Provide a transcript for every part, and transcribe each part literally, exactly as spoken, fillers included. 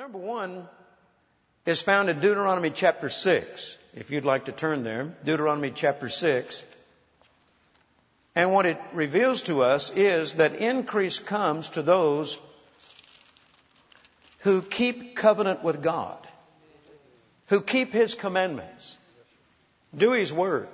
Number one is found in Deuteronomy chapter six. If you'd like to turn there, Deuteronomy chapter six. And what it reveals to us is that increase comes to those who keep covenant with God, who keep His commandments, do His word.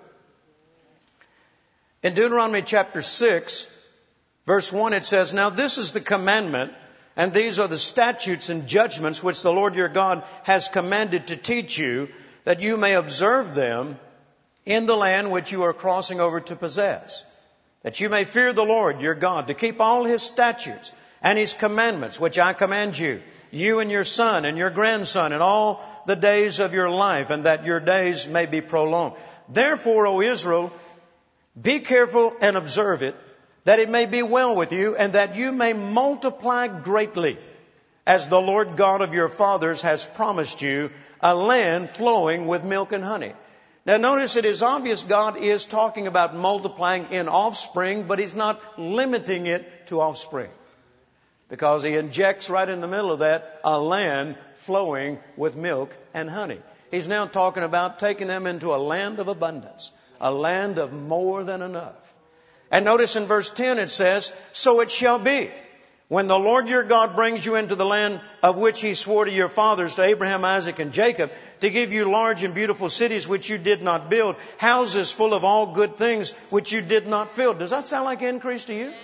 In Deuteronomy chapter six, verse one, it says, "Now this is the commandment, and these are the statutes and judgments which the Lord your God has commanded to teach you, that you may observe them in the land which you are crossing over to possess, that you may fear the Lord your God, to keep all His statutes and His commandments, which I command you, you and your son and your grandson, and all the days of your life, and that your days may be prolonged. Therefore, O Israel, be careful and observe it, that it may be well with you, and that you may multiply greatly, as the Lord God of your fathers has promised you, a land flowing with milk and honey." Now notice it is obvious God is talking about multiplying in offspring, but He's not limiting it to offspring, because He injects right in the middle of that a land flowing with milk and honey. He's now talking about taking them into a land of abundance, a land of more than enough. And notice in verse ten it says, "So it shall be, when the Lord your God brings you into the land of which He swore to your fathers, to Abraham, Isaac, and Jacob, to give you large and beautiful cities which you did not build, houses full of all good things which you did not fill." Does that sound like increase to you?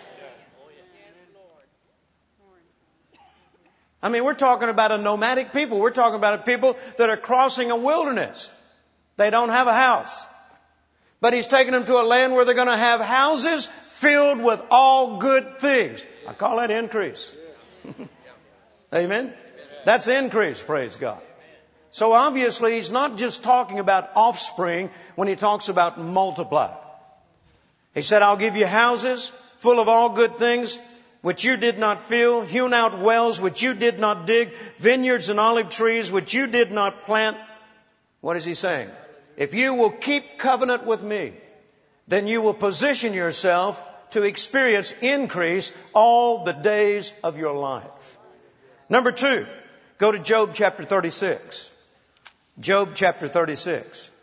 I mean, we're talking about a nomadic people. We're talking about a people that are crossing a wilderness. They don't have a house. But He's taking them to a land where they're going to have houses filled with all good things. I call that increase. Amen? That's increase, praise God. So obviously He's not just talking about offspring when He talks about multiply. He said, "I'll give you houses full of all good things which you did not fill, hewn out wells which you did not dig, vineyards and olive trees which you did not plant." What is He saying? If you will keep covenant with me, then you will position yourself to experience increase all the days of your life. Number two, go to Job chapter thirty-six. Job chapter thirty-six.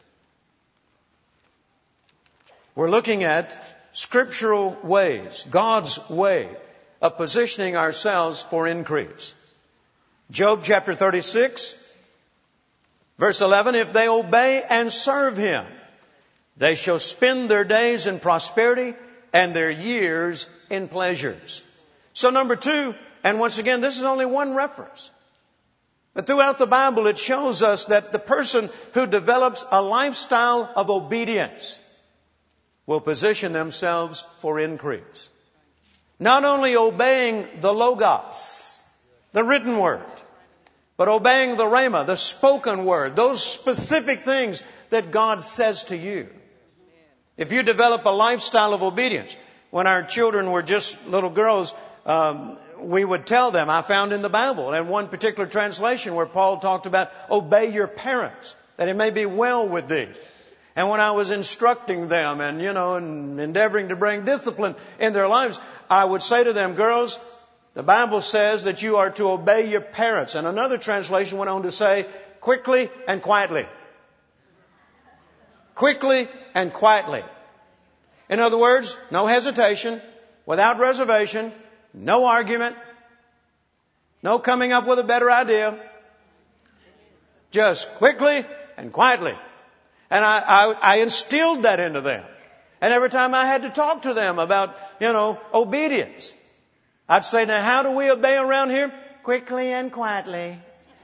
We're looking at scriptural ways, God's way of positioning ourselves for increase. Job chapter thirty-six, verse eleven, "If they obey and serve Him, they shall spend their days in prosperity and their years in pleasures." So number two, and once again, this is only one reference, but throughout the Bible it shows us that the person who develops a lifestyle of obedience will position themselves for increase. Not only obeying the Logos, the written word, but obeying the Rhema, the spoken word, those specific things that God says to you. If you develop a lifestyle of obedience, when our children were just little girls, um, we would tell them, I found in the Bible, and one particular translation where Paul talked about obey your parents, that it may be well with thee. And when I was instructing them and, you know, and endeavoring to bring discipline in their lives, I would say to them, girls, the Bible says that you are to obey your parents. And another translation went on to say, quickly and quietly. Quickly and quietly. In other words, no hesitation, without reservation, no argument, no coming up with a better idea. Just quickly and quietly. And I, I, I instilled that into them. And every time I had to talk to them about, you know, obedience, I'd say, now how do we obey around here? Quickly and quietly.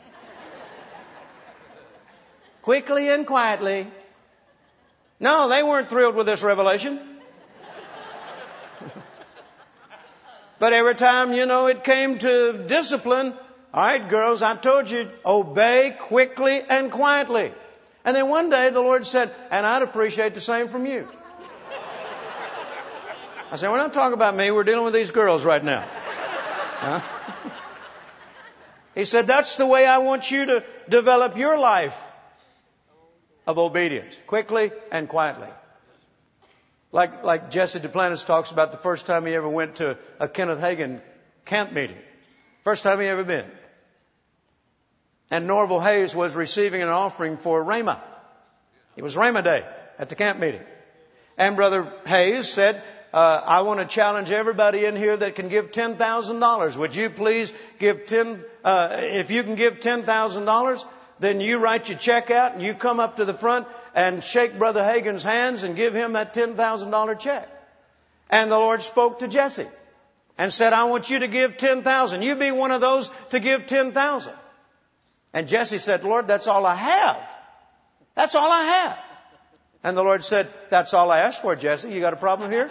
Quickly and quietly. No, they weren't thrilled with this revelation. But every time, you know, it came to discipline, all right, girls, I told you, obey quickly and quietly. And then one day the Lord said, and I'd appreciate the same from you. I said, we're not talking about me. We're dealing with these girls right now. Huh? He said, that's the way I want you to develop your life of obedience. Quickly and quietly. Like, like Jesse Duplantis talks about the first time he ever went to a Kenneth Hagin camp meeting. First time he ever been. and Norval Hayes was receiving an offering for Rhema. It was Rhema Day at the camp meeting. And Brother Hayes said, uh, I want to challenge everybody in here that can give ten thousand dollars. Would you please give ten, uh, if you can give ten thousand dollars, then you write your check out and you come up to the front and shake Brother Hagin's hands and give him that ten thousand dollars check. And the Lord spoke to Jesse and said, I want you to give ten thousand dollars. You be one of those to give ten thousand dollars. And Jesse said, Lord, that's all I have. That's all I have. And the Lord said, that's all I asked for, Jesse. You got a problem here?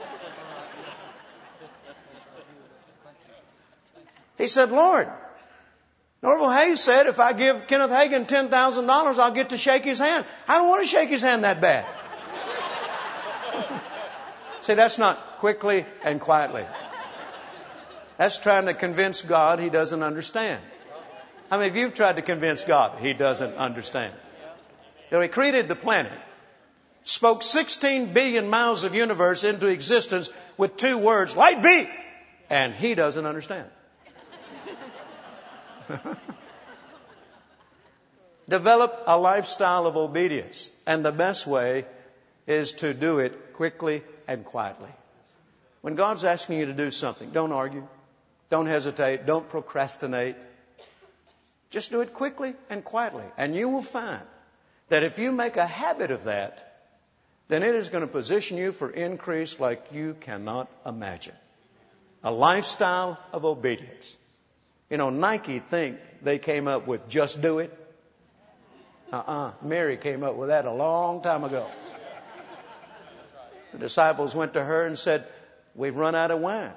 He said, Lord, Norval Hayes said if I give Kenneth Hagin ten thousand dollars, I'll get to shake his hand. I don't want to shake his hand that bad. See, that's not quickly and quietly. That's trying to convince God He doesn't understand. How many of you have tried to convince God He doesn't understand? You know, He created the planet, spoke sixteen billion miles of universe into existence with two words, light be, and He doesn't understand. Develop a lifestyle of obedience, and the best way is to do it quickly and quietly. When God's asking you to do something, don't argue, don't hesitate, don't procrastinate. Just do it quickly and quietly, and you will find that if you make a habit of that, then it is going to position you for increase like you cannot imagine. A lifestyle of obedience. You know, Nike think they came up with just do it. Uh-uh. Mary came up with that a long time ago. The disciples went to her and said, we've run out of wine.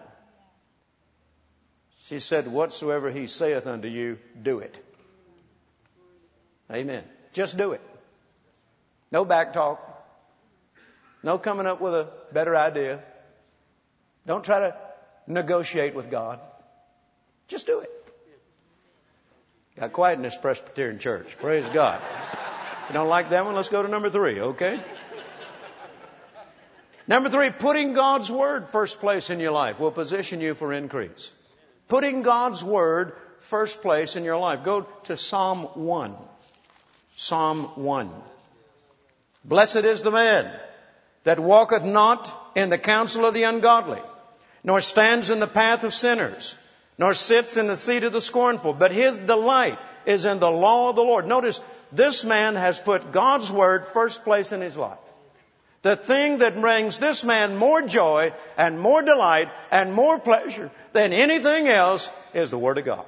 She said, whatsoever He saith unto you, do it. Amen. Just do it. No back talk. No coming up with a better idea. Don't try to negotiate with God. Just do it. Got quiet in this Presbyterian church. Praise God. If you don't like that one, let's go to number three, okay? Number three, putting God's Word first place in your life will position you for increase. Putting God's Word first place in your life. Go to Psalm one. Psalm one. Blessed is the man that walketh not in the counsel of the ungodly, nor stands in the path of sinners, nor sits in the seat of the scornful, but his delight is in the law of the Lord. Notice, this man has put God's Word first place in his life. The thing that brings this man more joy and more delight and more pleasure than anything else is the Word of God.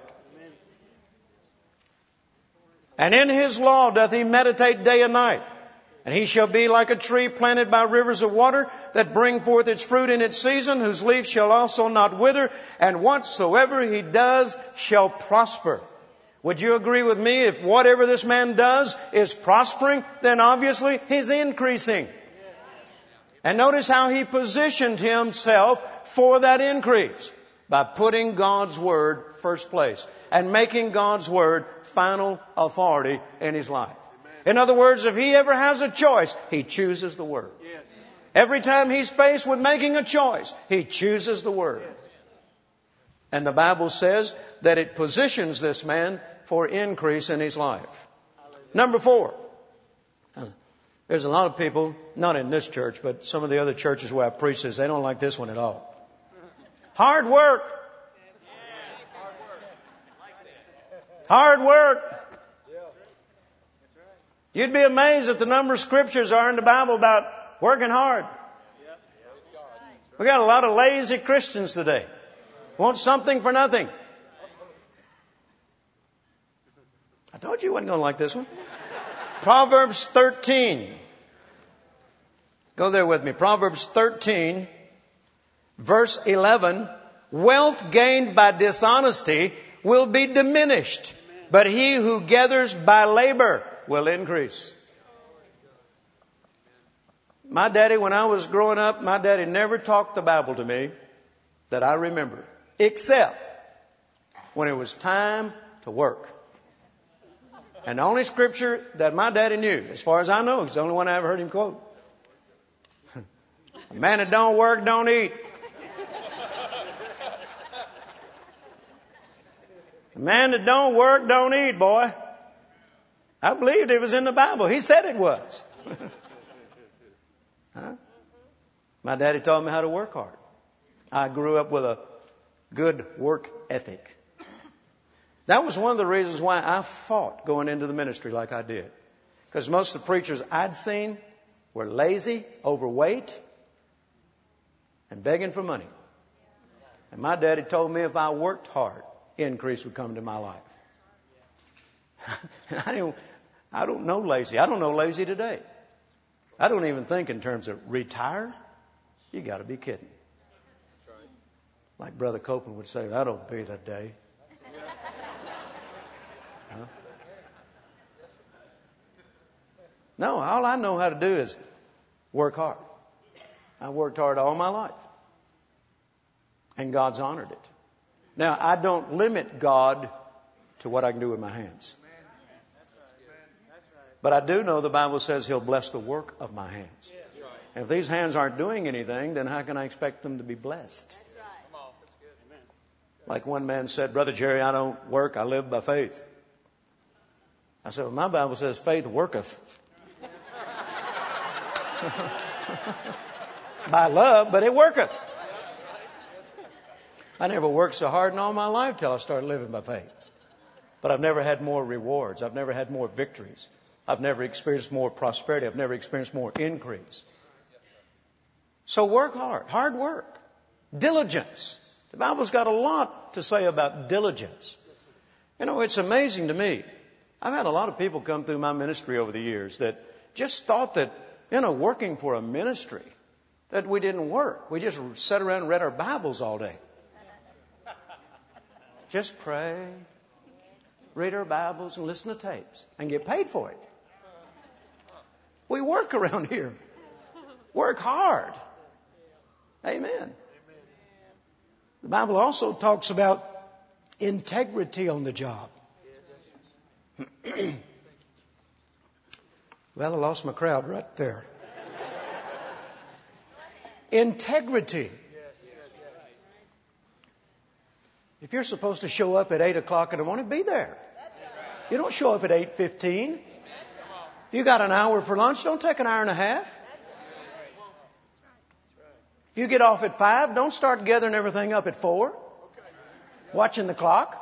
And in His law doth he meditate day and night. And he shall be like a tree planted by rivers of water that bring forth its fruit in its season, whose leaf shall also not wither, and whatsoever he does shall prosper. Would you agree with me? If whatever this man does is prospering, then obviously he's increasing. And notice how he positioned himself for that increase by putting God's Word first place and making God's Word final authority in his life. In other words, if he ever has a choice, he chooses the Word. Yes. Every time he's faced with making a choice, he chooses the Word. Yes. And the Bible says that it positions this man for increase in his life. Hallelujah. Number four. There's a lot of people, not in this church, but some of the other churches where I preach this, they don't like this one at all. Hard work. Hard work. You'd be amazed at the number of scriptures are in the Bible about working hard. We got a lot of lazy Christians today. Want something for nothing. I told you you wasn't going to like this one. Proverbs thirteen. Go there with me. Proverbs thirteen, verse eleven. Wealth gained by dishonesty will be diminished, but he who gathers by labor will increase. My daddy, when I was growing up, my daddy never talked the Bible to me that I remember, except when it was time to work. And the only scripture that my daddy knew, as far as I know, is the only one I ever heard him quote. A man that don't work, don't eat. A man that don't work, don't eat, boy. I believed it was in the Bible. He said it was. Huh? My daddy taught me how to work hard. I grew up with a good work ethic. That was one of the reasons why I fought going into the ministry like I did. Because most of the preachers I'd seen were lazy, overweight, and begging for money. And my daddy told me if I worked hard, increase would come into my life. And I don't, I don't know lazy. I don't know lazy today. I don't even think in terms of retire. You got to be kidding. Like Brother Copeland would say, that'll be the day. Huh? No, all I know how to do is work hard. I worked hard all my life. And God's honored it. Now, I don't limit God to what I can do with my hands. But I do know the Bible says He'll bless the work of my hands. And if these hands aren't doing anything, then how can I expect them to be blessed? Like one man said, Brother Jerry, I don't work, I live by faith. I said, well, my Bible says faith worketh. By love, but it worketh. I never worked so hard in all my life till I started living by faith. But I've never had more rewards. I've never had more victories. I've never experienced more prosperity. I've never experienced more increase. So work hard. Hard work. Diligence. The Bible's got a lot to say about diligence. You know, it's amazing to me. I've had a lot of people come through my ministry over the years that just thought that, you know, working for a ministry, that we didn't work. We just sat around and read our Bibles all day. Just pray, read our Bibles, and listen to tapes, and get paid for it. We work around here. Work hard. Amen. The Bible also talks about integrity on the job. Well, I lost my crowd right there. Integrity. If you're supposed to show up at eight o'clock in the morning, be there. You don't show up at eight fifteen. If you got an hour for lunch, don't take an hour and a half. If you get off at five, don't start gathering everything up at four. Watching the clock.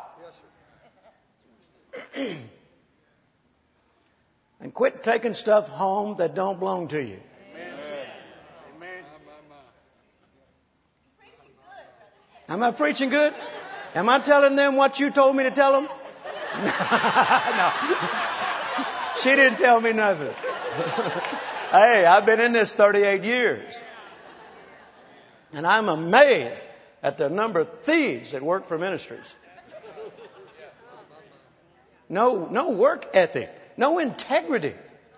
And quit taking stuff home that don't belong to you. Amen. Am I preaching good? Am I telling them what you told me to tell them? No. She didn't tell me nothing. Hey, I've been in this thirty-eight years. And I'm amazed at the number of thieves that work for ministries. No, no work ethic. No integrity.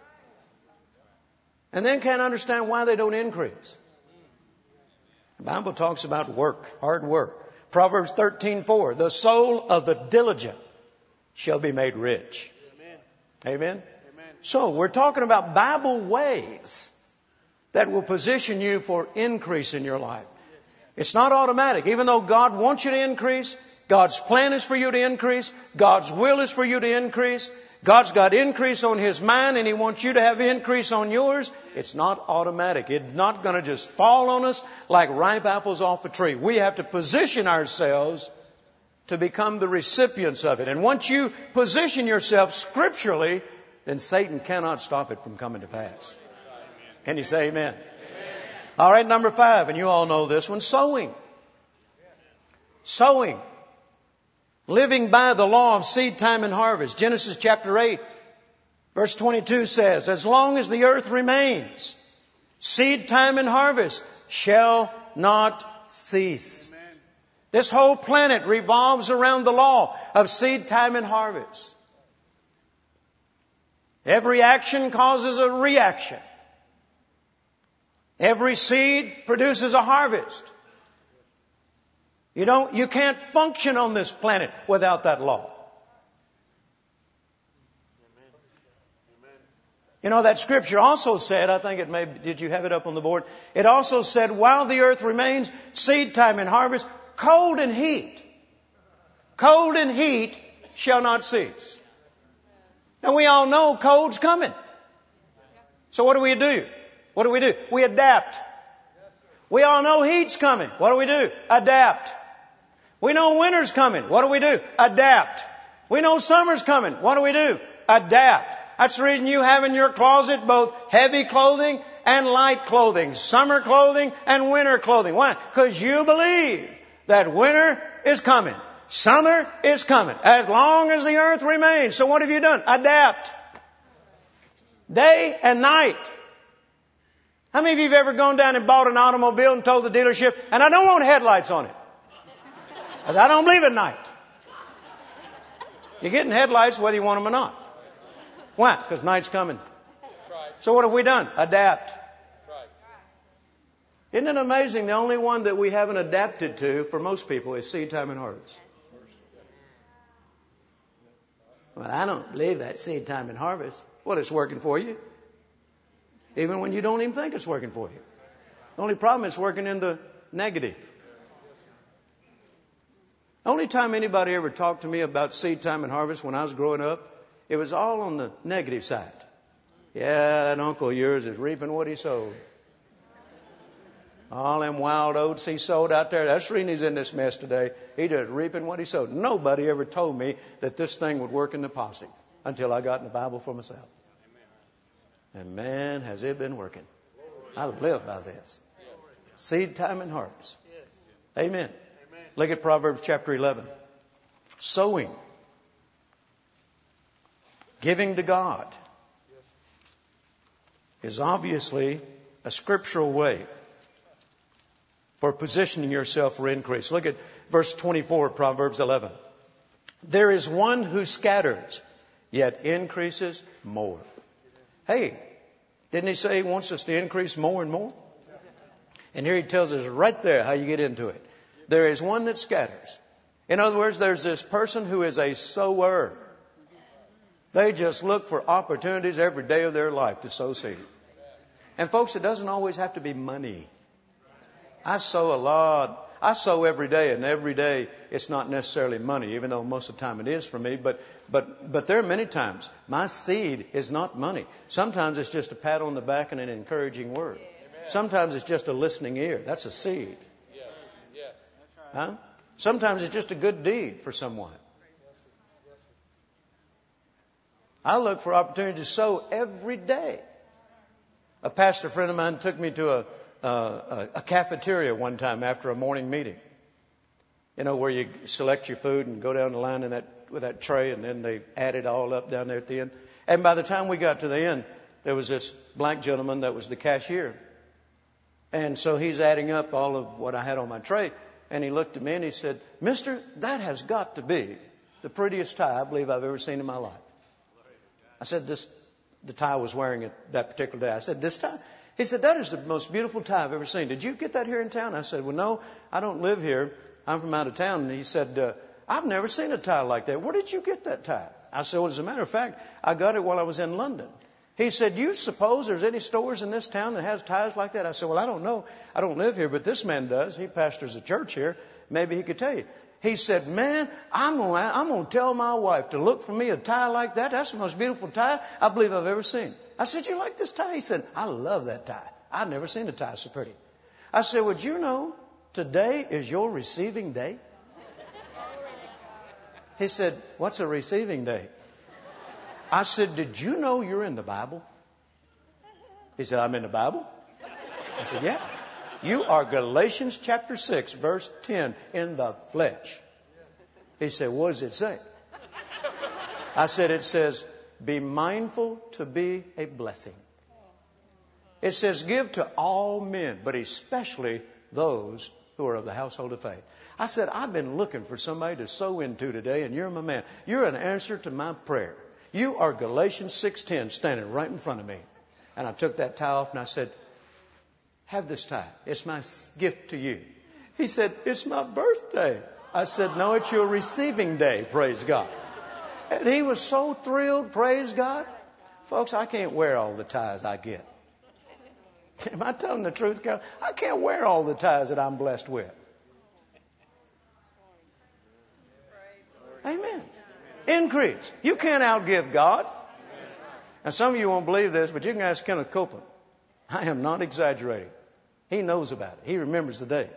And then can't understand why they don't increase. The Bible talks about work, hard work. Proverbs thirteen four, the soul of the diligent shall be made rich. Amen. Amen. Amen. So we're talking about Bible ways that will position you for increase in your life. It's not automatic. Even though God wants you to increase, God's plan is for you to increase, God's will is for you to increase, God's got increase on His mind and He wants you to have increase on yours. It's not automatic. It's not going to just fall on us like ripe apples off a tree. We have to position ourselves to become the recipients of it. And once you position yourself scripturally, then Satan cannot stop it from coming to pass. Can you say amen? Amen. All right, number five, and you all know this one, sowing. Sowing. Living by the law of seed time and harvest. Genesis chapter eight, verse twenty-two says, as long as the earth remains, seed time and harvest shall not cease. Amen. This whole planet revolves around the law of seed time and harvest. Every action causes a reaction. Every seed produces a harvest. You don't, you can't function on this planet without that law. You know, that scripture also said, I think it may, did you have it up on the board? It also said, while the earth remains, seed time and harvest, cold and heat. Cold and heat shall not cease. And we all know cold's coming. So what do we do? What do we do? We adapt. We all know heat's coming. What do we do? Adapt. We know winter's coming. What do we do? Adapt. We know summer's coming. What do we do? Adapt. That's the reason you have in your closet both heavy clothing and light clothing, summer clothing and winter clothing. Why? Because you believe that winter is coming. Summer is coming. As long as the earth remains. So what have you done? Adapt. Day and night. How many of you have ever gone down and bought an automobile and told the dealership, and I don't want headlights on it, because I don't believe at night? You're getting headlights whether you want them or not. Why? Because night's coming. So what have we done? Adapt. Isn't it amazing? The only one that we haven't adapted to for most people is seed time and harvest. Well, I don't believe that seed time and harvest. Well, it's working for you. Even when you don't even think it's working for you. The only problem is working in the negative. The only time anybody ever talked to me about seed time and harvest when I was growing up, it was all on the negative side. Yeah, that uncle of yours is reaping what he sowed. All them wild oats he sowed out there, that's the reason he's in this mess today. He just reaping what he sowed. Nobody ever told me that this thing would work in the positive until I got in the Bible for myself. And man, has it been working. I live by this. Seed time and harvest. Amen. Look at Proverbs chapter eleven. Sowing. Giving to God is obviously a scriptural way for positioning yourself for increase. Look at verse twenty-four, Proverbs eleven. There is one who scatters, yet increases more. Hey, didn't he say he wants us to increase more and more? And here he tells us right there how you get into it. There is one that scatters. In other words, there's this person who is a sower. They just look for opportunities every day of their life to sow seed. And folks, it doesn't always have to be money. I sow a lot. I sow every day, and every day it's not necessarily money, even though most of the time it is for me. But but but there are many times my seed is not money. Sometimes it's just a pat on the back and an encouraging word. Amen. Sometimes it's just a listening ear. That's a seed. Yes. Yes. Huh? Sometimes it's just a good deed for someone. I look for opportunity to sow every day. A pastor friend of mine took me to a Uh, a, a cafeteria one time after a morning meeting. You know, where you select your food and go down the line in that, with that tray, and then they add it all up down there at the end. And by the time we got to the end, there was this black gentleman that was the cashier. And so he's adding up all of what I had on my tray. And he looked at me and he said, "Mister, that has got to be the prettiest tie I believe I've ever seen in my life." I said, "This, the tie I was wearing it that particular day." I said, "This tie?" He said, "That is the most beautiful tie I've ever seen. Did you get that here in town?" I said, "Well, no, I don't live here. I'm from out of town." And he said, uh, "I've never seen a tie like that. Where did you get that tie?" I said, "Well, as a matter of fact, I got it while I was in London." He said, "You suppose there's any stores in this town that has ties like that?" I said, "Well, I don't know. I don't live here, but this man does. He pastors a church here. Maybe he could tell you." He said, "Man, I'm going I'm going to tell my wife to look for me a tie like that. That's the most beautiful tie I believe I've ever seen." I said, "You like this tie?" He said, "I love that tie. I've never seen a tie so pretty." I said, "Would you know today is your receiving day?" He said, "What's a receiving day?" I said, "Did you know you're in the Bible?" He said, "I'm in the Bible?" I said, "Yeah. You are Galatians chapter six, verse ten, in the flesh." He said, "What does it say?" I said, "It says, be mindful to be a blessing. It says, give to all men, but especially those who are of the household of faith." I said, "I've been looking for somebody to sow into today, and you're my man. You're an answer to my prayer. You are Galatians six ten standing right in front of me." And I took that tie off and I said, "Have this tie. It's my gift to you." He said, "It's my birthday." I said, "No, it's your receiving day, praise God." And he was so thrilled, praise God. Folks, I can't wear all the ties I get. Am I telling the truth, Carol? I can't wear all the ties that I'm blessed with. Amen. Increase. You can't outgive God. Now, some of you won't believe this, but you can ask Kenneth Copeland. I am not exaggerating. He knows about it. He remembers the day.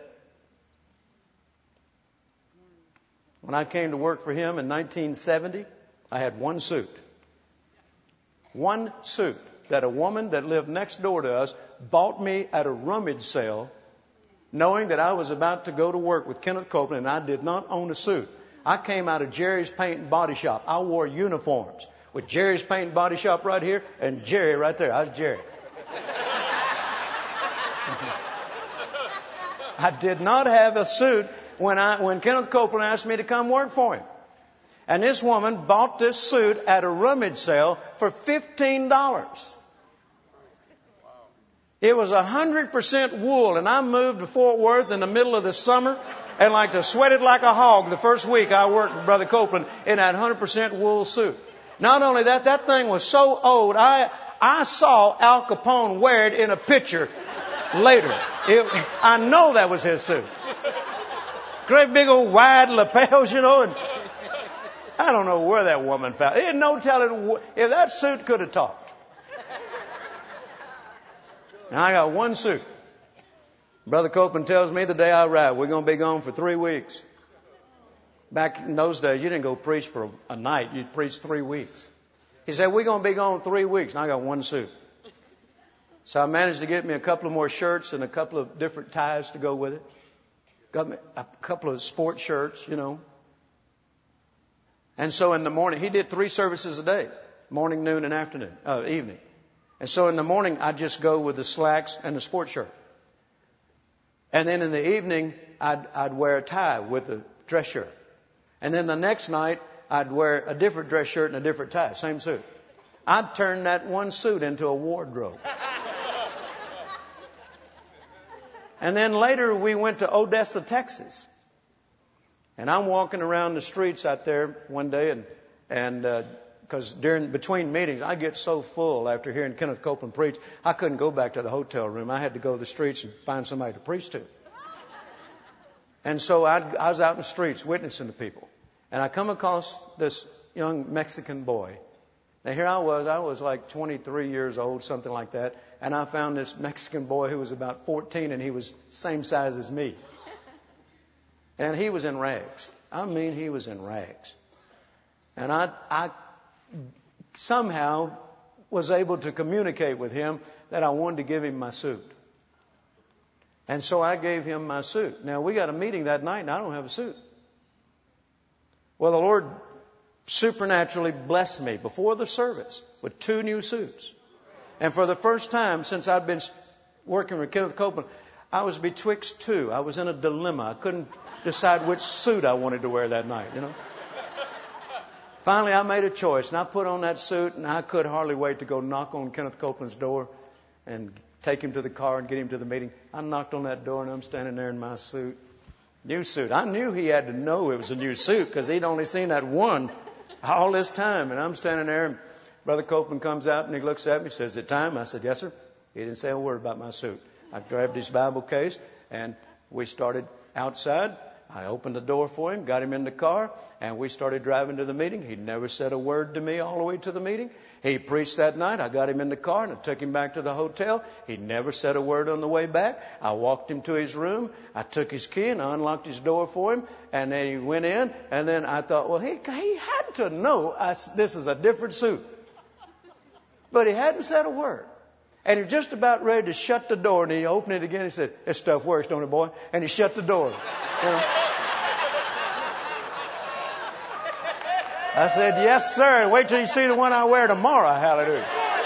When I came to work for him in nineteen seventy, I had one suit. One suit that a woman that lived next door to us bought me at a rummage sale, knowing that I was about to go to work with Kenneth Copeland, and I did not own a suit. I came out of Jerry's Paint and Body Shop. I wore uniforms with Jerry's Paint and Body Shop right here and Jerry right there. I was Jerry. I did not have a suit when I when Kenneth Copeland asked me to come work for him. And this woman bought this suit at a rummage sale for fifteen dollars. It was one hundred percent wool, and I moved to Fort Worth in the middle of the summer and like to sweat it like a hog the first week I worked with Brother Copeland in that one hundred percent wool suit. Not only that, that thing was so old, I I saw Al Capone wear it in a picture later. It, I know that was his suit. Great big old wide lapels, you know, and I don't know where that woman found it. There's no telling if that suit could have talked. Now I got one suit. Brother Copeland tells me the day I arrive, we're going to be gone for three weeks. Back in those days, you didn't go preach for a night. You'd preach three weeks. He said, we're going to be gone three weeks. And I got one suit. So I managed to get me a couple of more shirts and a couple of different ties to go with it. Got me a couple of sports shirts, you know. And so in the morning, he did three services a day, morning, noon, and afternoon, uh, evening. And so in the morning, I'd just go with the slacks and the sports shirt. And then in the evening, I'd, I'd wear a tie with the dress shirt. And then the next night, I'd wear a different dress shirt and a different tie, same suit. I'd turn that one suit into a wardrobe. And then later, we went to Odessa, Texas. And I'm walking around the streets out there one day, and and uh, because during between meetings, I get so full after hearing Kenneth Copeland preach, I couldn't go back to the hotel room. I had to go to the streets and find somebody to preach to. And so I'd, I was out in the streets witnessing to people. And I come across this young Mexican boy. Now here I was, I was like twenty-three years old, something like that. And I found this Mexican boy who was about fourteen, and he was same size as me. And he was in rags. I mean, he was in rags. And I, I somehow was able to communicate with him that I wanted to give him my suit. And so I gave him my suit. Now, we got a meeting that night, and I don't have a suit. Well, the Lord supernaturally blessed me before the service with two new suits. And for the first time since I'd been working with Kenneth Copeland, I was betwixt two. I was in a dilemma. I couldn't decide which suit I wanted to wear that night, you know. Finally, I made a choice, and I put on that suit, and I could hardly wait to go knock on Kenneth Copeland's door and take him to the car and get him to the meeting. I knocked on that door, and I'm standing there in my suit. New suit. I knew he had to know it was a new suit because he'd only seen that one all this time. And I'm standing there, and Brother Copeland comes out, and he looks at me, says, "Is it time?" I said, "Yes, sir." He didn't say a word about my suit. I grabbed his Bible case, and we started outside. I opened the door for him, got him in the car, and we started driving to the meeting. He never said a word to me all the way to the meeting. He preached that night. I got him in the car, and I took him back to the hotel. He never said a word on the way back. I walked him to his room. I took his key, and I unlocked his door for him, and then he went in. And then I thought, well, he, he had to know I, this is a different suit. But he hadn't said a word. And he was just about ready to shut the door, and he opened it again. He said, "This stuff works, don't it, boy?" And he shut the door. You know? I said, "Yes, sir. And wait till you see the one I wear tomorrow." Hallelujah.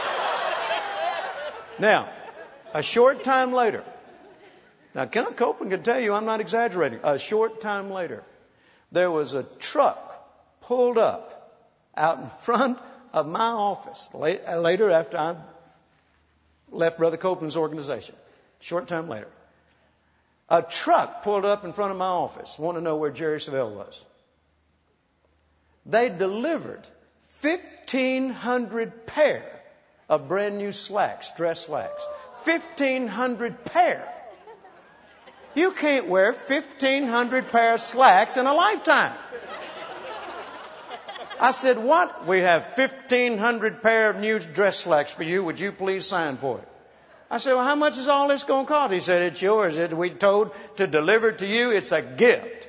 Now, a short time later, now Kenneth Copeland can tell you I'm not exaggerating. A short time later, there was a truck pulled up out in front of my office. Later, after I left Brother Copeland's organization, short time later, a truck pulled up in front of my office. Want to know where Jerry Savelle was? They delivered fifteen hundred pair of brand new slacks, dress slacks. fifteen hundred pair. You can't wear fifteen hundred pair of slacks in a lifetime. I said, what? We have fifteen hundred pair of new dress slacks for you. Would you please sign for it? I said, well, how much is all this going to cost? He said, it's yours. It, we told to deliver it to you. It's a gift.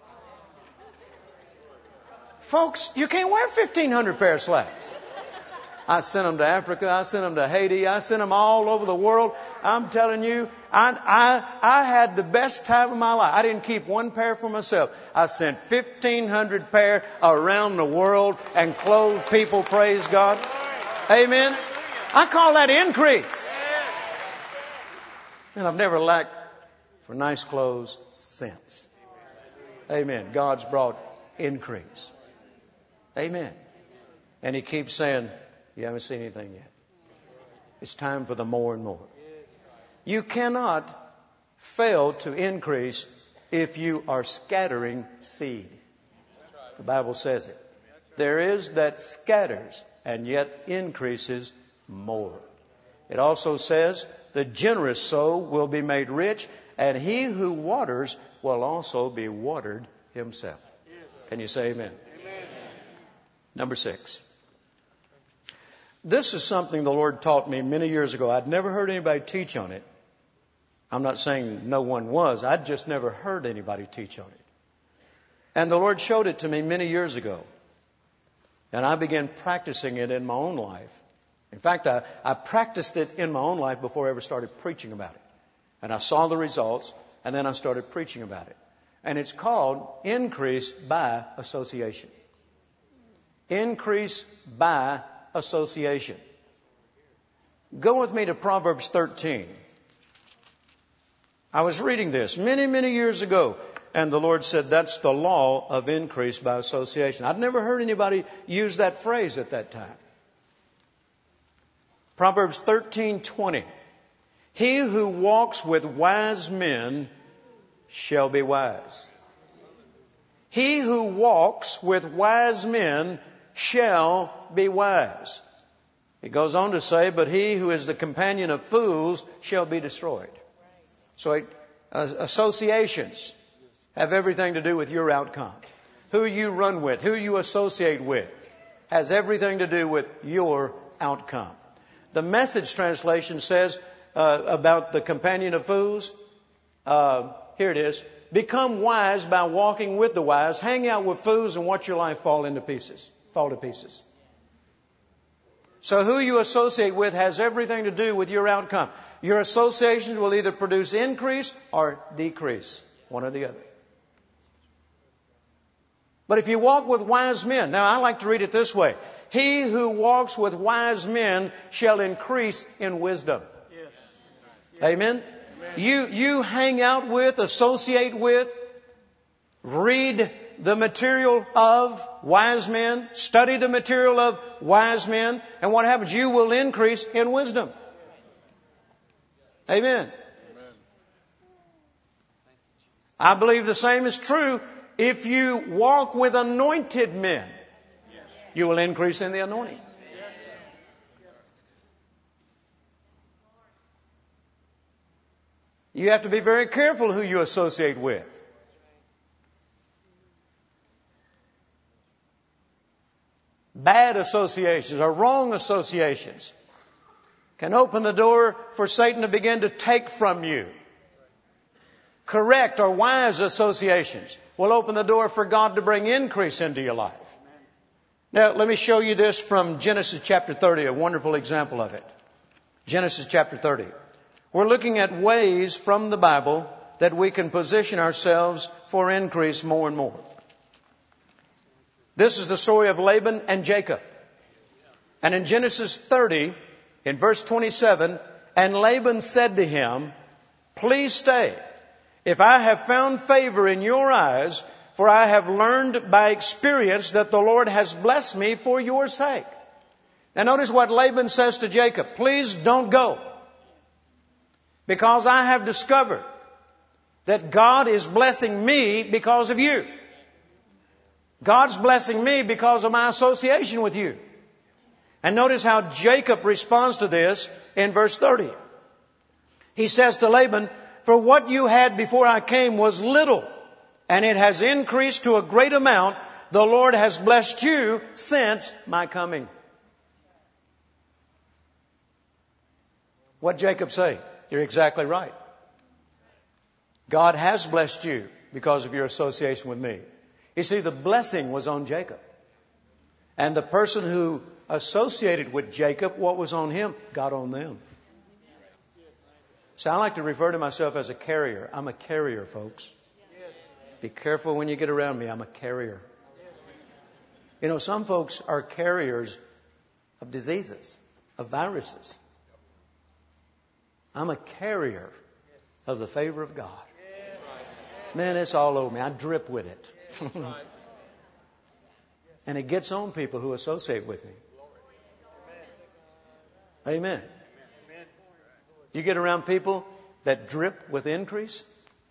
Folks, you can't wear fifteen hundred pair of slacks. I sent them to Africa. I sent them to Haiti. I sent them all over the world. I'm telling you, I, I, I had the best time of my life. I didn't keep one pair for myself. I sent fifteen hundred pair around the world and clothed people. Praise God. Amen. I call that increase. And I've never lacked for nice clothes since. Amen. God's brought increase. Amen. And He keeps saying, you haven't seen anything yet. It's time for the more and more. You cannot fail to increase if you are scattering seed. The Bible says it. There is that scatters and yet increases more. It also says the generous soul will be made rich, and he who waters will also be watered himself. Can you say amen? Amen. Number six. This is something the Lord taught me many years ago. I'd never heard anybody teach on it. I'm not saying no one was. I'd just never heard anybody teach on it. And the Lord showed it to me many years ago. And I began practicing it in my own life. In fact, I, I practiced it in my own life before I ever started preaching about it. And I saw the results, and then I started preaching about it. And it's called increase by association. Increase by association. Go with me to Proverbs thirteen. I was reading this many, many years ago, and the Lord said that's the law of increase by association. I'd never heard anybody use that phrase at that time. Proverbs thirteen twenty. He who walks with wise men shall be wise. He who walks with wise men shall be wise. It goes on to say, but he who is the companion of fools shall be destroyed. So it, uh, associations have everything to do with your outcome. Who you run with, who you associate with, has everything to do with your outcome. The Message translation says uh, about the companion of fools, uh, here it is, become wise by walking with the wise, hang out with fools and watch your life fall into pieces. Fall to pieces. So who you associate with has everything to do with your outcome. Your associations will either produce increase or decrease, one or the other. But if you walk with wise men, now I like to read it this way. He who walks with wise men shall increase in wisdom. Yes. Yes. Amen? Amen. You, you hang out with, associate with, read the material of wise men, study the material of wise men, and what happens? You will increase in wisdom. Amen. Amen. I believe the same is true if you walk with anointed men. You will increase in the anointing. You have to be very careful who you associate with. Bad associations or wrong associations can open the door for Satan to begin to take from you. Correct or wise associations will open the door for God to bring increase into your life. Now, let me show you this from Genesis chapter thirty, a wonderful example of it. Genesis chapter thirty. We're looking at ways from the Bible that we can position ourselves for increase more and more. This is the story of Laban and Jacob. And in Genesis thirty, in verse twenty-seven, and Laban said to him, please stay. If I have found favor in your eyes, for I have learned by experience that the Lord has blessed me for your sake. Now notice what Laban says to Jacob. Please don't go. Because I have discovered that God is blessing me because of you. God's blessing me because of my association with you. And notice how Jacob responds to this in verse thirty. He says to Laban, for what you had before I came was little, and it has increased to a great amount. the Lord has blessed you since my coming. What Jacob say? You're exactly right. God has blessed you because of your association with me. You see, the blessing was on Jacob. And the person who associated with Jacob, what was on him, got on them. So I like to refer to myself as a carrier. I'm a carrier, folks. Be careful when you get around me. I'm a carrier. You know, some folks are carriers of diseases, of viruses. I'm a carrier of the favor of God. Man, it's all over me. I drip with it. And it gets on people who associate with me. Amen. You get around people that drip with increase,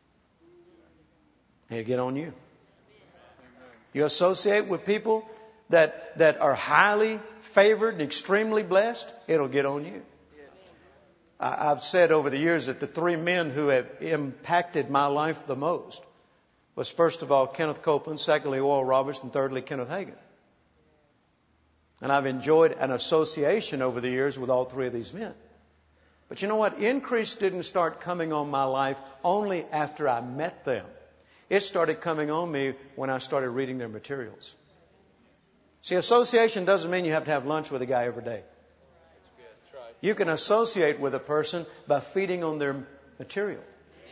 they get on you. You associate with people that, that are highly favored and extremely blessed, it'll get on you. I, I've said over the years that the three men who have impacted my life the most was, first of all, Kenneth Copeland, secondly, Oral Roberts, and thirdly, Kenneth Hagin. And I've enjoyed an association over the years with all three of these men. But you know what? Increase didn't start coming on my life only after I met them. It started coming on me when I started reading their materials. See, association doesn't mean you have to have lunch with a guy every day. You can associate with a person by feeding on their material.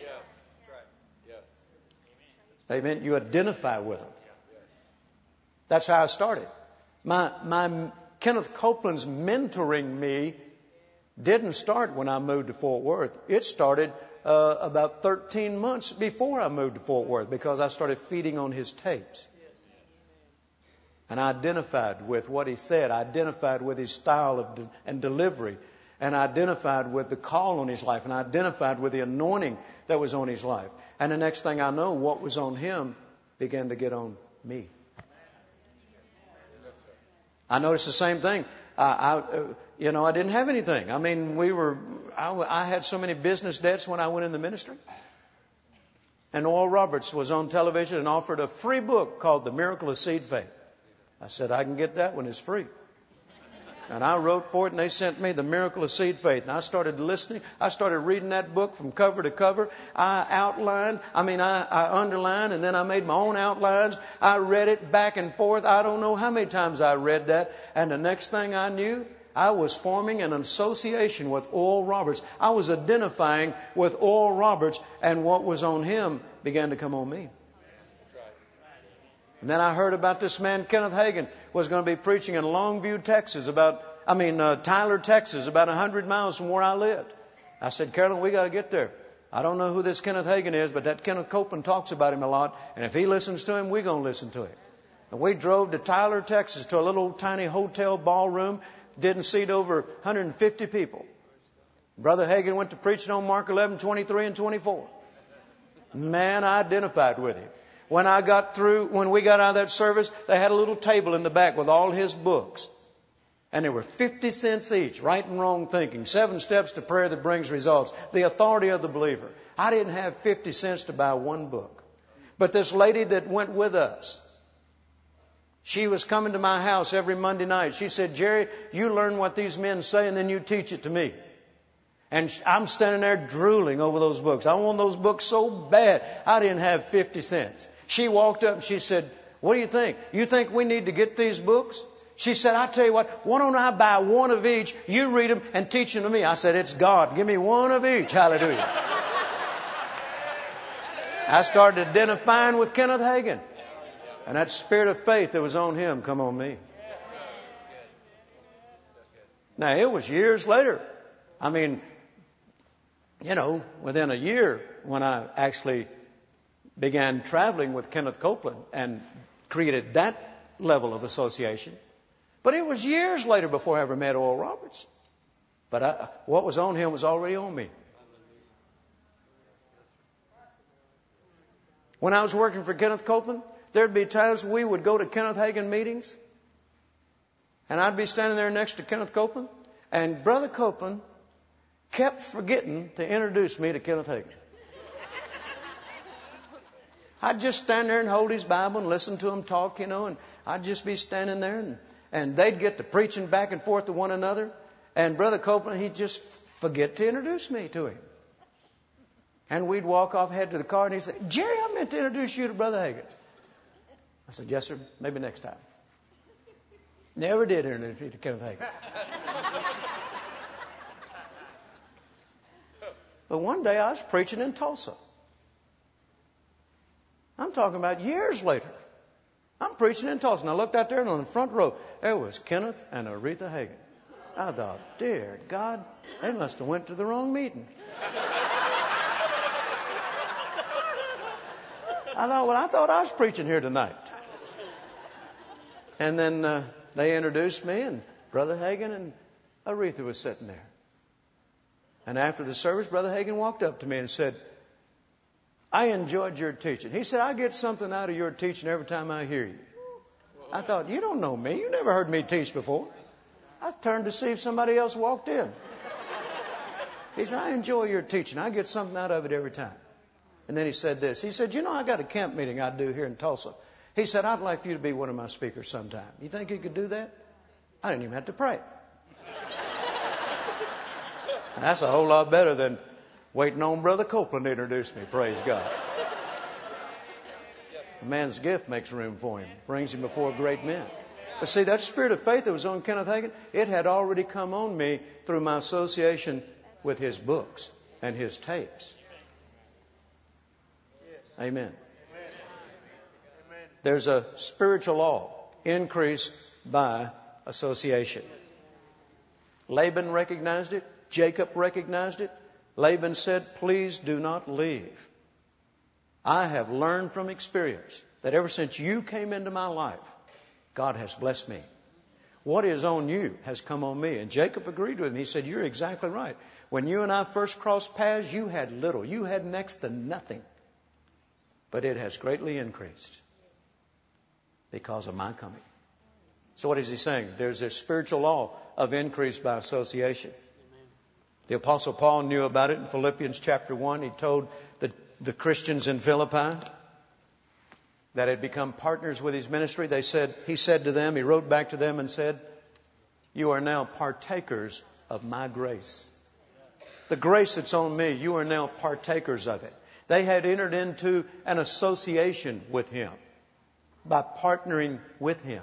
Amen. You identify with them. That's how I started. My, my Kenneth Copeland's mentoring me didn't start when I moved to Fort Worth. It started uh, about thirteen months before I moved to Fort Worth, because I started feeding on his tapes. And I identified with what he said. I identified with his style of de- and delivery. And I identified with the call on his life. And I identified with the anointing that was on his life. And the next thing I know, what was on him began to get on me. I noticed the same thing. I, I, you know, I didn't have anything. I mean, we were, I, I had so many business debts when I went in the ministry. And Oral Roberts was on television and offered a free book called The Miracle of Seed Faith. I said, I can get that when it's free. And I wrote for it, and they sent me The Miracle of Seed Faith. And I started listening. I started reading that book from cover to cover. I outlined, I mean, I, I underlined, and then I made my own outlines. I read it back and forth. I don't know how many times I read that. And the next thing I knew, I was forming an association with Oral Roberts. I was identifying with Oral Roberts, and what was on him began to come on me. And then I heard about this man, Kenneth Hagin, was going to be preaching in Longview, Texas, about, I mean, uh, Tyler, Texas, about one hundred miles from where I lived. I said, Carolyn, we got to get there. I don't know who this Kenneth Hagin is, but that Kenneth Copeland talks about him a lot. And if he listens to him, we're going to listen to him. And we drove to Tyler, Texas, to a little tiny hotel ballroom. Didn't seat over one hundred fifty people. Brother Hagin went to preaching on Mark eleven, twenty-three and twenty-four. Man, I identified with him. When I got through, when we got out of that service, they had a little table in the back with all his books. And they were fifty cents each. Right and wrong thinking. Seven steps to prayer that brings results. The authority of the believer. I didn't have fifty cents to buy one book. But this lady that went with us, she was coming to my house every Monday night. She said, Jerry, you learn what these men say and then you teach it to me. And I'm standing there drooling over those books. I want those books so bad. I didn't have fifty cents. She walked up and she said, what do you think? You think we need to get these books? She said, I tell you what, why don't I buy one of each? You read them and teach them to me. I said, it's God. Give me one of each. Hallelujah. I started identifying with Kenneth Hagin. And that spirit of faith that was on him come on me. Now, it was years later. I mean, you know, within a year when I actually began traveling with Kenneth Copeland and created that level of association. But it was years later before I ever met Oral Roberts. But I, what was on him was already on me. When I was working for Kenneth Copeland, there'd be times we would go to Kenneth Hagin meetings, and I'd be standing there next to Kenneth Copeland, and Brother Copeland kept forgetting to introduce me to Kenneth Hagin. I'd just stand there and hold his Bible and listen to him talk, you know, and I'd just be standing there and, and they'd get to preaching back and forth to one another. And Brother Copeland, he'd just forget to introduce me to him. And we'd walk off, head to the car, and he'd say, Jerry, I meant to introduce you to Brother Hagin. I said, yes, sir, maybe next time. Never did introduce me to Kenneth Hagin. But one day I was preaching in Tulsa. I'm talking about years later. I'm preaching in Tulsa. And I looked out there, and on the front row, there was Kenneth and Aretha Hagin. I thought, dear God, they must have went to the wrong meeting. I thought, well, I thought I was preaching here tonight. And then uh, they introduced me, and Brother Hagin and Aretha was sitting there. And after the service, Brother Hagin walked up to me and said, I enjoyed your teaching. He said, I get something out of your teaching every time I hear you. I thought, you don't know me. You never heard me teach before. I turned to see if somebody else walked in. He said, I enjoy your teaching. I get something out of it every time. And then he said this. He said, you know, I got a camp meeting I do here in Tulsa. He said, I'd like for you to be one of my speakers sometime. You think you could do that? I didn't even have to pray. That's a whole lot better than waiting on Brother Copeland to introduce me. Praise God. A man's gift makes room for him, brings him before great men. But see, that spirit of faith that was on Kenneth Hagin, it had already come on me through my association with his books and his tapes. Amen. There's a spiritual law, increase by association. Laban recognized it. Jacob recognized it. Laban said, please do not leave. I have learned from experience that ever since you came into my life, God has blessed me. What is on you has come on me. And Jacob agreed with him. He said, you're exactly right. When you and I first crossed paths, you had little. You had next to nothing. But it has greatly increased because of my coming. So what is he saying? There's a spiritual law of increase by association. The Apostle Paul knew about it in Philippians chapter one. He told the, the Christians in Philippi that had become partners with his ministry. They said, he said to them, he wrote back to them and said, you are now partakers of my grace. The grace that's on me, you are now partakers of it. They had entered into an association with him by partnering with him.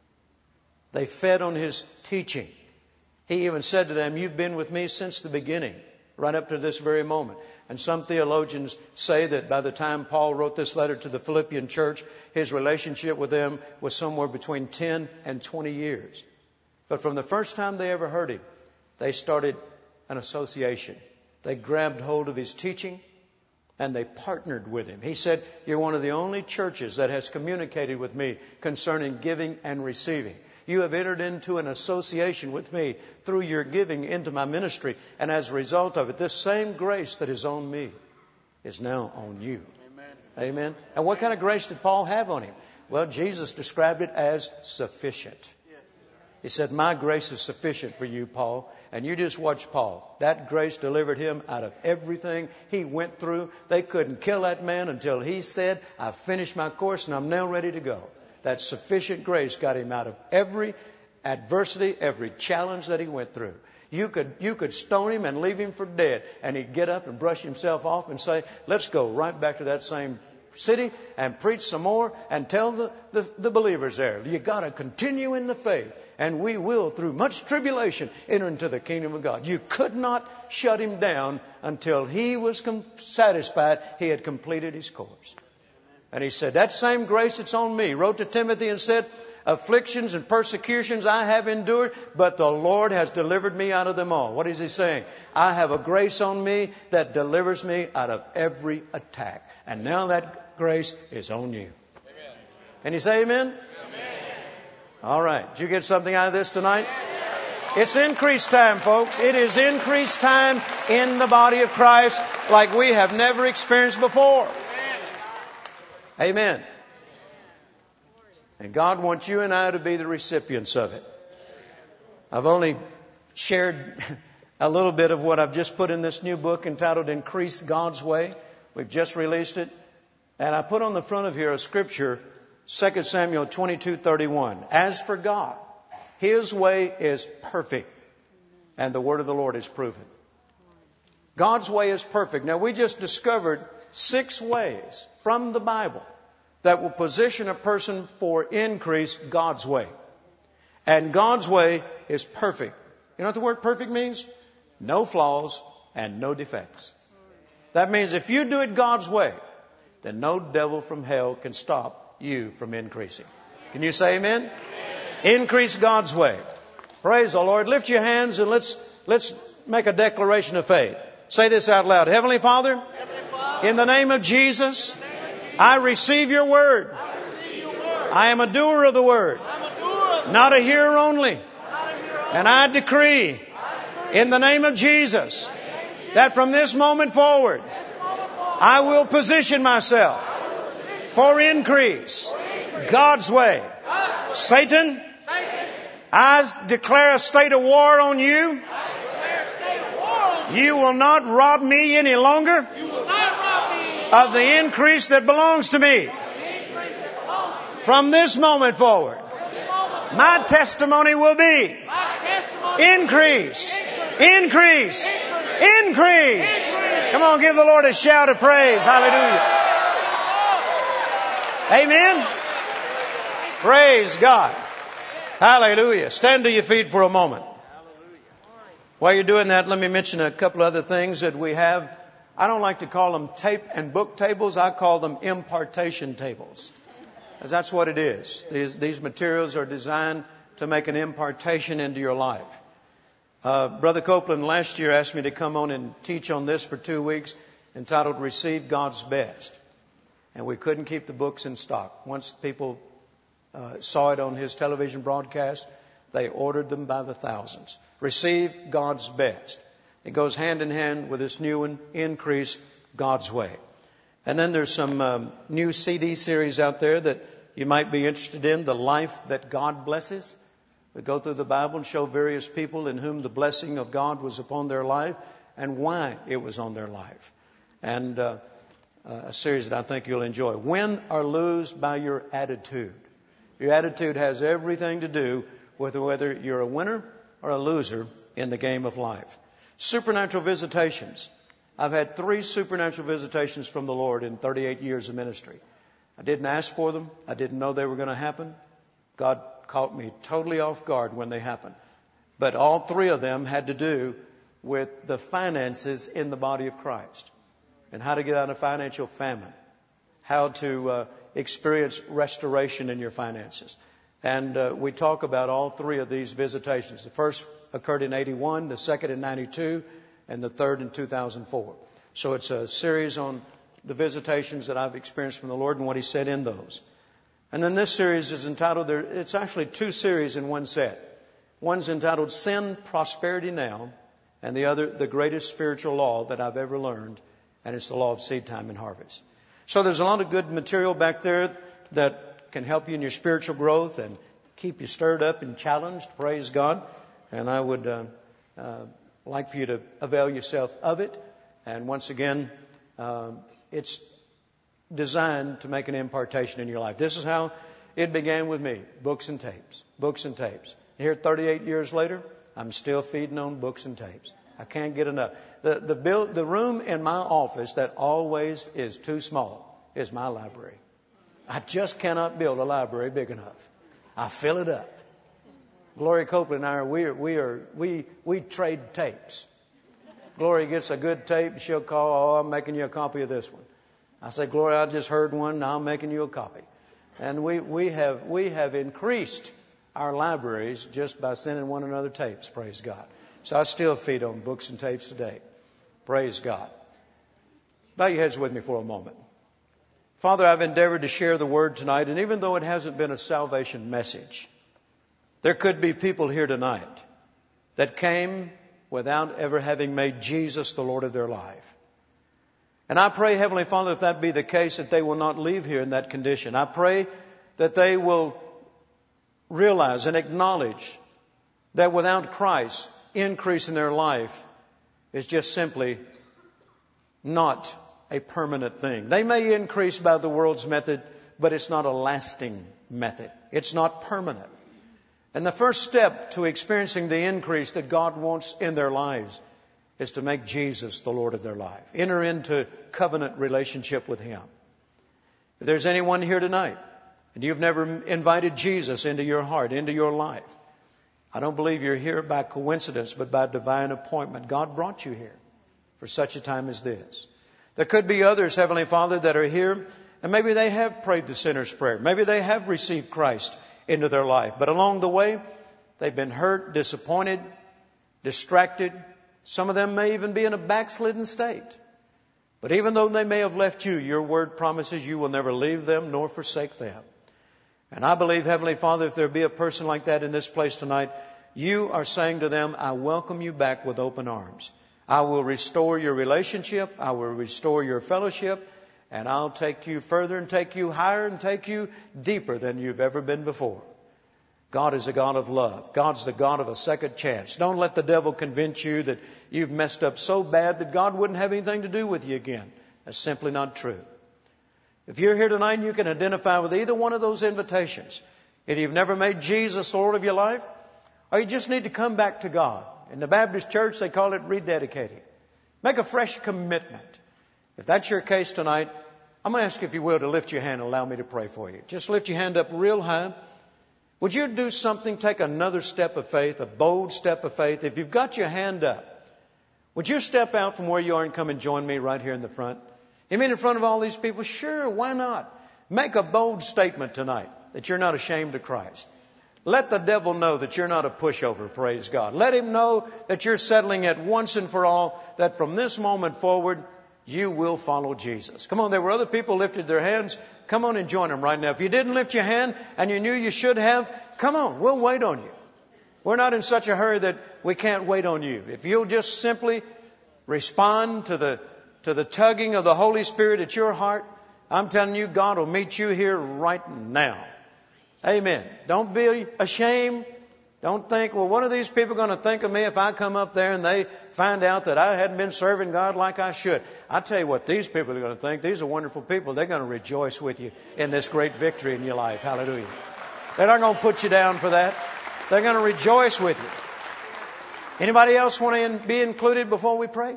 They fed on his teaching. He even said to them, you've been with me since the beginning, right up to this very moment. And some theologians say that by the time Paul wrote this letter to the Philippian church, his relationship with them was somewhere between ten and twenty years. But from the first time they ever heard him, they started an association. They grabbed hold of his teaching and they partnered with him. He said, you're one of the only churches that has communicated with me concerning giving and receiving. You have entered into an association with me through your giving into my ministry. And as a result of it, this same grace that is on me is now on you. Amen. Amen. And what kind of grace did Paul have on him? Well, Jesus described it as sufficient. He said, my grace is sufficient for you, Paul. And you just watch Paul. That grace delivered him out of everything he went through. They couldn't kill that man until he said, I've finished my course and I'm now ready to go. That sufficient grace got him out of every adversity, every challenge that he went through. You could, you could stone him and leave him for dead, and he'd get up and brush himself off and say, let's go right back to that same city and preach some more and tell the, the, the believers there, you got to continue in the faith, and we will, through much tribulation, enter into the kingdom of God. You could not shut him down until he was com- satisfied he had completed his course. And he said, that same grace that's on me, wrote to Timothy and said, afflictions and persecutions I have endured, but the Lord has delivered me out of them all. What is he saying? I have a grace on me that delivers me out of every attack. And now that grace is on you. Amen. Can you say amen? Amen. All right. Did you get something out of this tonight? Amen. It's increase time, folks. It is increase time in the body of Christ like we have never experienced before. Amen. And God wants you and I to be the recipients of it. I've only shared a little bit of what I've just put in this new book entitled Increase God's Way. We've just released it. And I put on the front of here a scripture, Second Samuel twenty-two thirty-one. As for God, His way is perfect, and the word of the Lord is proven. God's way is perfect. Now, we just discovered six ways from the Bible that will position a person for increase God's way. And God's way is perfect. You know what the word perfect means? No flaws and no defects. That means if you do it God's way, then no devil from hell can stop you from increasing. Can you say amen? Amen. Increase God's way. Praise the Lord. Lift your hands and let's let's make a declaration of faith. Say this out loud. Heavenly Father, Heavenly Father, in the name of Jesus, name of Jesus I receive your word. I, receive your word. I am a doer of the word, of not a hearer only. A hearer and I decree, I decree in the name of Jesus, name of Jesus that from this moment forward, I will position myself for increase God's way. Satan, I declare a state of war on you. You will not rob me any longer of the increase that belongs to me. From this moment forward, my testimony will be increase, increase, increase. Come on, give the Lord a shout of praise. Hallelujah. Amen. Praise God. Hallelujah. Stand to your feet for a moment. While you're doing that, let me mention a couple other things that we have. I don't like to call them tape and book tables. I call them impartation tables. Because that's what it is. These, these materials are designed to make an impartation into your life. Uh, Brother Copeland last year asked me to come on and teach on this for two weeks entitled Receive God's Best. And we couldn't keep the books in stock. Once people uh, saw it on his television broadcast, they ordered them by the thousands. Receive God's Best. It goes hand in hand with this new one, Increase God's Way. And then there's some um, new C D series out there that you might be interested in. The Life That God Blesses. We go through the Bible and show various people in whom the blessing of God was upon their life and why it was on their life. And uh, a series that I think you'll enjoy. Win or lose by your attitude. Your attitude has everything to do with whether you're a winner or a loser in the game of life. Supernatural visitations. I've had three supernatural visitations from the Lord in thirty-eight years of ministry. I didn't ask for them. I didn't know they were going to happen. God caught me totally off guard when they happened. But all three of them had to do with the finances in the body of Christ and how to get out of financial famine, how to uh, experience restoration in your finances. And uh, we talk about all three of these visitations. The first occurred in eighty-one, the second in ninety-two, and the third in two thousand four. So it's a series on the visitations that I've experienced from the Lord and what He said in those. And then this series is entitled, there, it's actually two series in one set. One's entitled Sin, Prosperity Now, and the other, The Greatest Spiritual Law That I've Ever Learned, and it's the law of seed time and harvest. So there's a lot of good material back there that can help you in your spiritual growth and keep you stirred up and challenged. Praise God. And I would uh, uh, like for you to avail yourself of it. And once again, uh, it's designed to make an impartation in your life. This is how it began with me. Books and tapes. Books and tapes. Here thirty-eight years later, I'm still feeding on books and tapes. I can't get enough. The, the, build, the room in my office that always is too small is my library. I just cannot build a library big enough. I fill it up. Gloria Copeland and I are, we are, we are, we, we trade tapes. Gloria gets a good tape, she'll call, oh, I'm making you a copy of this one. I say, Gloria, I just heard one, now I'm making you a copy. And we, we have, we have increased our libraries just by sending one another tapes, praise God. So I still feed on books and tapes today. Praise God. Bow your heads with me for a moment. Father, I've endeavored to share the word tonight, and even though it hasn't been a salvation message, there could be people here tonight that came without ever having made Jesus the Lord of their life. And I pray, Heavenly Father, if that be the case, that they will not leave here in that condition. I pray that they will realize and acknowledge that without Christ, increase in their life is just simply not a permanent thing. They may increase by the world's method, but it's not a lasting method. It's not permanent. And the first step to experiencing the increase that God wants in their lives is to make Jesus the Lord of their life. Enter into covenant relationship with Him. If there's anyone here tonight and you've never invited Jesus into your heart, into your life, I don't believe you're here by coincidence, but by divine appointment. God brought you here for such a time as this. There could be others, Heavenly Father, that are here, and maybe they have prayed the sinner's prayer. Maybe they have received Christ into their life. But along the way, they've been hurt, disappointed, distracted. Some of them may even be in a backslidden state. But even though they may have left you, your word promises you will never leave them nor forsake them. And I believe, Heavenly Father, if there be a person like that in this place tonight, you are saying to them, I welcome you back with open arms. I will restore your relationship. I will restore your fellowship. And I'll take you further and take you higher and take you deeper than you've ever been before. God is a God of love. God's the God of a second chance. Don't let the devil convince you that you've messed up so bad that God wouldn't have anything to do with you again. That's simply not true. If you're here tonight and you can identify with either one of those invitations, if you've never made Jesus Lord of your life, or you just need to come back to God. In the Baptist church, they call it rededicating. Make a fresh commitment. If that's your case tonight, I'm going to ask you, if you will, to lift your hand and allow me to pray for you. Just lift your hand up real high. Would you do something, take another step of faith, a bold step of faith? If you've got your hand up, would you step out from where you are and come and join me right here in the front? You mean in front of all these people? Sure, why not? Make a bold statement tonight that you're not ashamed of Christ. Let the devil know that you're not a pushover, praise God. Let him know that you're settling it once and for all, that from this moment forward, you will follow Jesus. Come on, there were other people lifted their hands. Come on and join them right now. If you didn't lift your hand and you knew you should have, come on, we'll wait on you. We're not in such a hurry that we can't wait on you. If you'll just simply respond to the to the tugging of the Holy Spirit at your heart, I'm telling you, God will meet you here right now. Amen. Don't be ashamed. Don't think, well, what are these people going to think of me if I come up there and they find out that I hadn't been serving God like I should? I tell you what these people are going to think. These are wonderful people. They're going to rejoice with you in this great victory in your life. Hallelujah. They're not going to put you down for that. They're going to rejoice with you. Anybody else want to be included before we pray?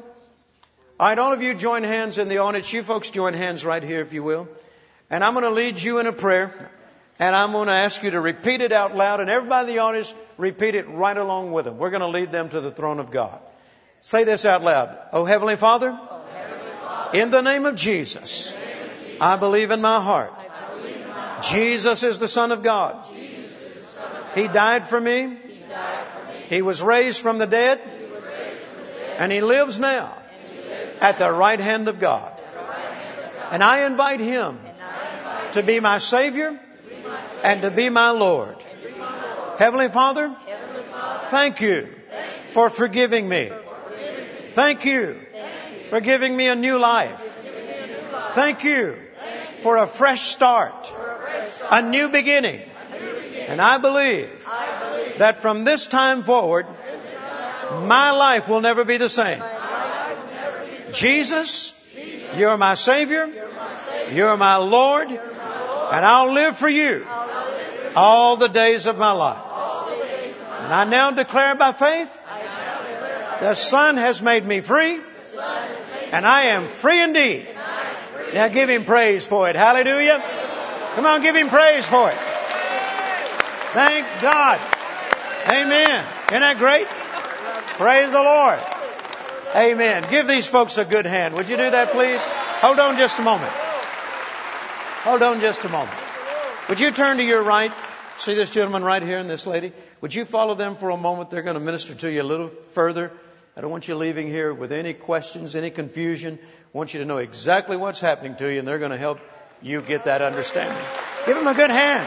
All right, all of you join hands in the audience. You folks join hands right here, if you will. And I'm going to lead you in a prayer. And I'm going to ask you to repeat it out loud. And everybody in the audience, repeat it right along with them. We're going to lead them to the throne of God. Say this out loud. Oh, Heavenly Father, oh, Heavenly Father, in the name of Jesus, the name of Jesus I believe in my heart. In my heart. Jesus is the Son of God. Son of God. He died for me. He, died for me. He was raised from the dead. From the dead. And He lives now. At the right hand of God. And I invite Him to be my Savior and to be my Lord. Heavenly Father, thank you for forgiving me. Thank you for giving me a new life. Thank you for a fresh start, a new beginning. And I believe that from this time forward, my life will never be the same. Jesus, you're my Savior, you're my Lord, and I'll live for you all the days of my life. And I now declare by faith, the Son has made me free, and I am free indeed. Now give Him praise for it. Hallelujah. Come on, give Him praise for it. Thank God. Amen. Isn't that great? Praise the Lord. Amen. Give these folks a good hand. Would you do that, please? Hold on just a moment. Hold on just a moment. Would you turn to your right? See this gentleman right here and this lady? Would you follow them for a moment? They're going to minister to you a little further. I don't want you leaving here with any questions, any confusion. I want you to know exactly what's happening to you, and they're going to help you get that understanding. Give them a good hand.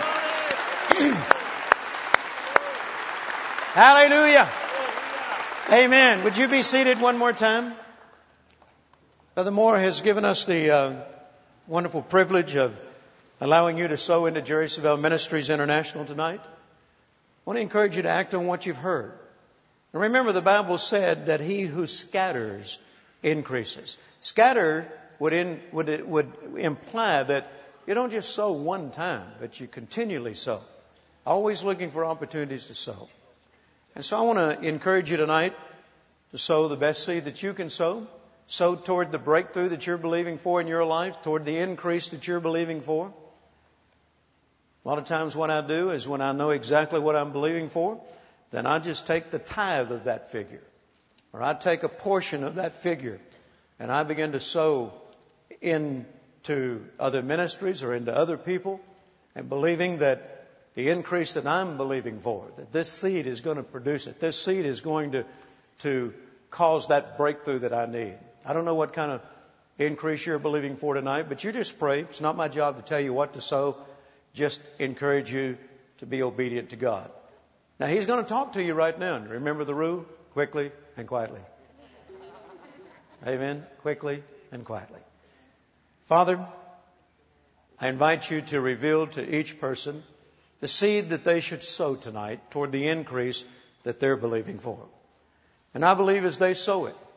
Hallelujah. Amen. Would you be seated one more time? Brother Moore has given us the uh, wonderful privilege of allowing you to sow into Jerry Savelle Ministries International tonight. I want to encourage you to act on what you've heard. And remember, the Bible said that he who scatters increases. Scatter would, in, would, it, would imply that you don't just sow one time, but you continually sow. Always looking for opportunities to sow. And so I want to encourage you tonight to sow the best seed that you can sow. Sow toward the breakthrough that you're believing for in your life, toward the increase that you're believing for. A lot of times what I do is when I know exactly what I'm believing for, then I just take the tithe of that figure. Or I take a portion of that figure and I begin to sow into other ministries or into other people, and believing that the increase that I'm believing for, that this seed is going to produce it. This seed is going to, to cause that breakthrough that I need. I don't know what kind of increase you're believing for tonight, but you just pray. It's not my job to tell you what to sow. Just encourage you to be obedient to God. Now, He's going to talk to you right now. Remember the rule? Quickly and quietly. Amen. Quickly and quietly. Father, I invite you to reveal to each person the seed that they should sow tonight toward the increase that they're believing for. And I believe as they sow it,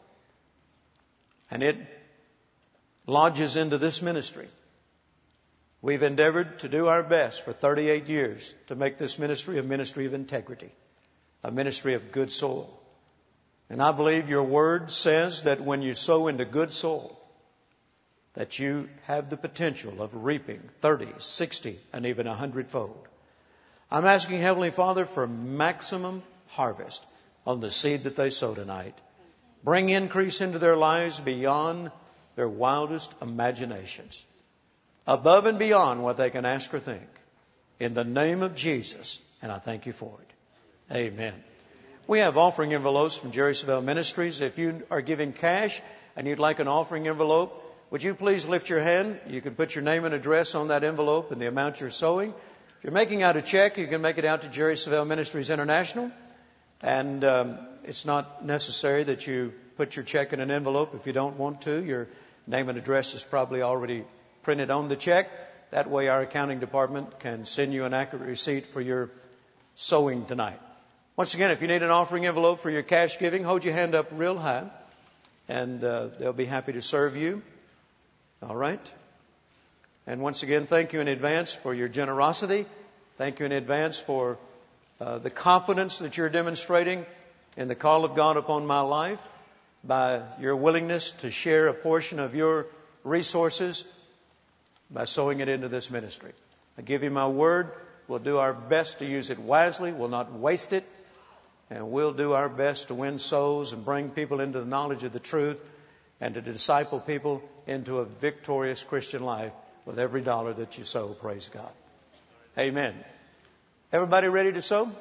and it lodges into this ministry, we've endeavored to do our best for thirty-eight years to make this ministry a ministry of integrity, a ministry of good soil. And I believe your word says that when you sow into good soil, that you have the potential of reaping thirty, sixty, and even a hundredfold. I'm asking Heavenly Father for maximum harvest on the seed that they sow tonight. Bring increase into their lives beyond their wildest imaginations, above and beyond what they can ask or think. In the name of Jesus, and I thank you for it. Amen. We have offering envelopes from Jerry Savelle Ministries. If you are giving cash and you'd like an offering envelope, would you please lift your hand? You can put your name and address on that envelope and the amount you're sowing. If you're making out a check, you can make it out to Jerry Savelle Ministries International. And um, it's not necessary that you put your check in an envelope if you don't want to. Your name and address is probably already printed on the check. That way our accounting department can send you an accurate receipt for your sowing tonight. Once again, if you need an offering envelope for your cash giving, hold your hand up real high, and uh, they'll be happy to serve you. All right? And once again, thank you in advance for your generosity. Thank you in advance for uh, the confidence that you're demonstrating in the call of God upon my life by your willingness to share a portion of your resources by sowing it into this ministry. I give you my word. We'll do our best to use it wisely. We'll not waste it. And we'll do our best to win souls and bring people into the knowledge of the truth and to disciple people into a victorious Christian life with every dollar that you sow. Praise God. Amen. Everybody ready to sow?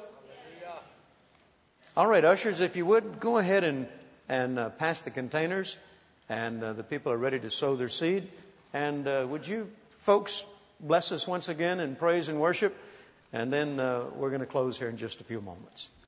All right, ushers, if you would, go ahead and, and uh, pass the containers. And uh, the people are ready to sow their seed. And uh, would you folks bless us once again in praise and worship? And then uh, we're going to close here in just a few moments.